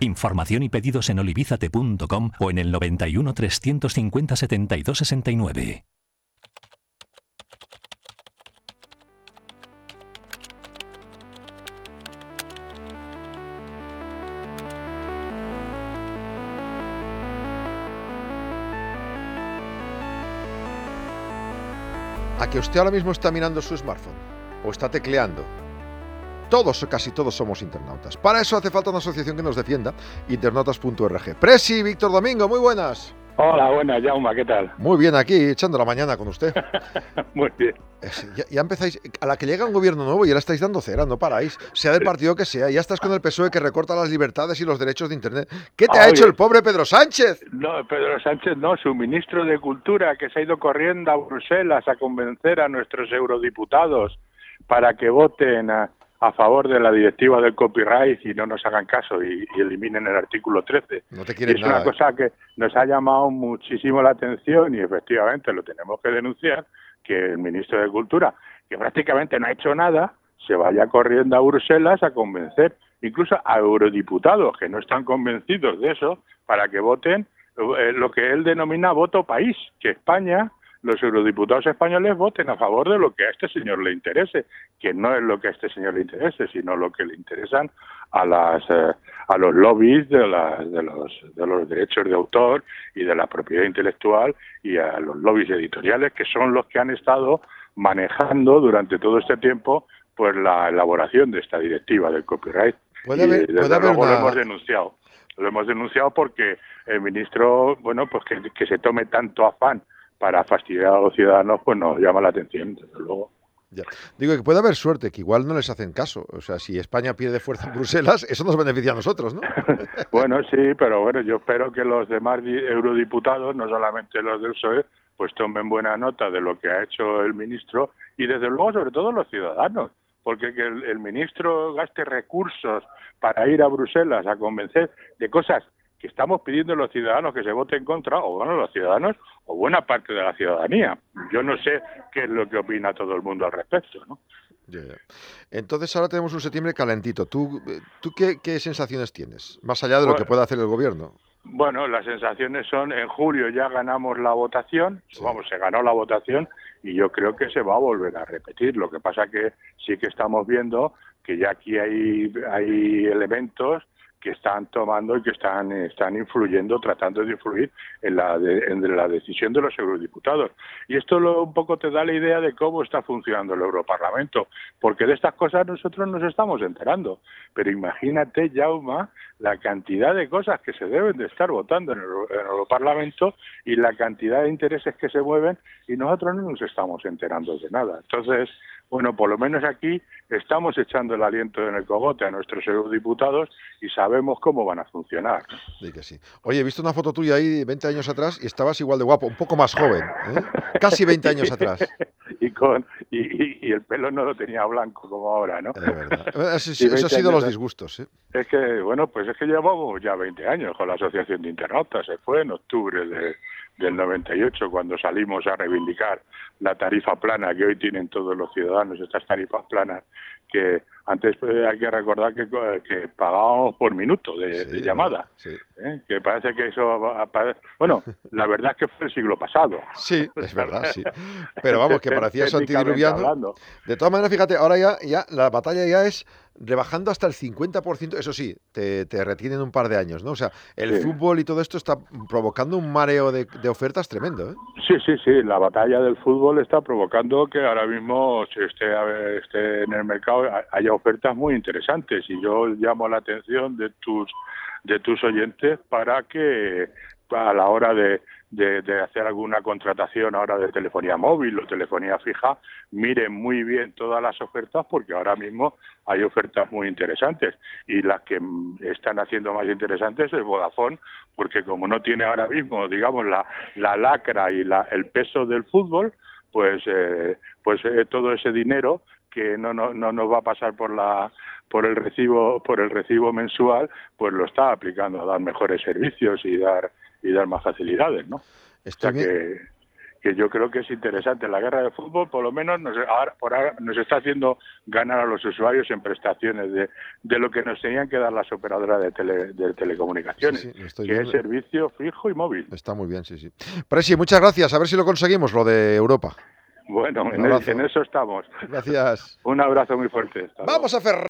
Información y pedidos en olivizate.com o en el 91 350 72 69. ¿A que usted ahora mismo está mirando su smartphone? ¿O está tecleando? Todos o casi todos somos internautas. Para eso hace falta una asociación que nos defienda, internautas.org. Presi, Víctor Domingo, muy buenas. Hola, buenas, Jaume, ¿qué tal? Muy bien, aquí, echando la mañana con usted. Muy bien. Ya empezáis, a la que llega un gobierno nuevo ya la estáis dando cera, no paráis, sea del partido que sea, ya estás con el PSOE que recorta las libertades y los derechos de Internet. ¿Qué te ha hecho el pobre Pedro Sánchez? No, Pedro Sánchez no, su ministro de Cultura, que se ha ido corriendo a Bruselas a convencer a nuestros eurodiputados para que voten a favor de la directiva del copyright y no nos hagan caso y eliminen el artículo 13. No te quieren es nada, una cosa que nos ha llamado muchísimo la atención y efectivamente lo tenemos que denunciar, que el ministro de Cultura, que prácticamente no ha hecho nada, se vaya corriendo a Bruselas a convencer incluso a eurodiputados que no están convencidos de eso para que voten lo que él denomina voto país, que España, los eurodiputados españoles voten a favor de lo que a este señor le interese, que no es lo que a este señor le interese, sino lo que le interesan a los lobbies de los derechos de autor y de la propiedad intelectual y a los lobbies editoriales, que son los que han estado manejando durante todo este tiempo pues la elaboración de esta directiva del copyright. Desde luego lo hemos denunciado. Lo hemos denunciado porque el ministro, bueno, pues que se tome tanto afán para fastidiar a los ciudadanos, pues nos llama la atención, desde luego. Ya. Digo que puede haber suerte, que igual no les hacen caso. O sea, si España pierde fuerza en Bruselas, eso nos beneficia a nosotros, ¿no? Bueno, sí, pero bueno, yo espero que los demás eurodiputados, no solamente los del PSOE, pues tomen buena nota de lo que ha hecho el ministro y desde luego, sobre todo, los ciudadanos. Porque que el ministro gaste recursos para ir a Bruselas a convencer de cosas que estamos pidiendo a los ciudadanos que se voten en contra, o bueno, los ciudadanos, o buena parte de la ciudadanía. Yo no sé qué es lo que opina todo el mundo al respecto, ¿no? Ya. Entonces ahora tenemos un septiembre calentito. ¿Tú qué sensaciones tienes? Más allá de lo que pueda hacer el gobierno. Bueno, las sensaciones son, en julio ya ganamos la votación, sí. Vamos, se ganó la votación y yo creo que se va a volver a repetir. Lo que pasa que sí que estamos viendo que ya aquí hay elementos que están tomando y que están influyendo, tratando de influir en la decisión de los eurodiputados. Y esto un poco te da la idea de cómo está funcionando el Europarlamento, porque de estas cosas nosotros nos estamos enterando. Pero imagínate, Jaume, la cantidad de cosas que se deben de estar votando en el Europarlamento y la cantidad de intereses que se mueven y nosotros no nos estamos enterando de nada. Entonces, bueno, por lo menos aquí estamos echando el aliento en el cogote a nuestros eurodiputados y sabemos cómo van a funcionar. Sí que sí. Oye, he visto una foto tuya ahí 20 años atrás y estabas igual de guapo, un poco más joven, ¿eh? Casi 20 años atrás. Y el pelo no lo tenía blanco como ahora, ¿no? Es verdad. Eso ha sido los disgustos, ¿eh? Es que, bueno, pues es que llevamos ya 20 años con la Asociación de Internautas. Se fue en octubre del 98 cuando salimos a reivindicar la tarifa plana que hoy tienen todos los ciudadanos, estas tarifas planas que antes hay que recordar que pagábamos por minuto de llamada. Sí. Que parece que eso bueno, la verdad es que fue el siglo pasado. Sí, es verdad, sí. Pero vamos, que parecía antediluviano. De todas maneras, fíjate, ahora ya la batalla ya es rebajando hasta el 50%, eso sí, te retienen un par de años, ¿no? O sea, el fútbol y todo esto está provocando un mareo de ofertas tremendo, ¿eh? Sí, la batalla del fútbol está provocando que ahora mismo esté en el mercado, haya ofertas muy interesantes y yo llamo la atención de tus oyentes para que a la hora de hacer alguna contratación ahora de telefonía móvil o telefonía fija, miren muy bien todas las ofertas porque ahora mismo hay ofertas muy interesantes y las que están haciendo más interesantes es Vodafone porque como no tiene ahora mismo, digamos, la lacra y el peso del fútbol, pues todo ese dinero que no nos va a pasar por el recibo mensual, pues lo está aplicando a dar mejores servicios y dar más facilidades, ¿no? que yo creo que es interesante. La guerra de fútbol, por lo menos, por ahora nos está haciendo ganar a los usuarios en prestaciones de lo que nos tenían que dar las operadoras de telecomunicaciones, sí, que es servicio fijo y móvil. Está muy bien, sí. Presi, muchas gracias. A ver si lo conseguimos, lo de Europa. Bueno, en eso estamos. Gracias. Un abrazo muy fuerte. Vamos a cerrar.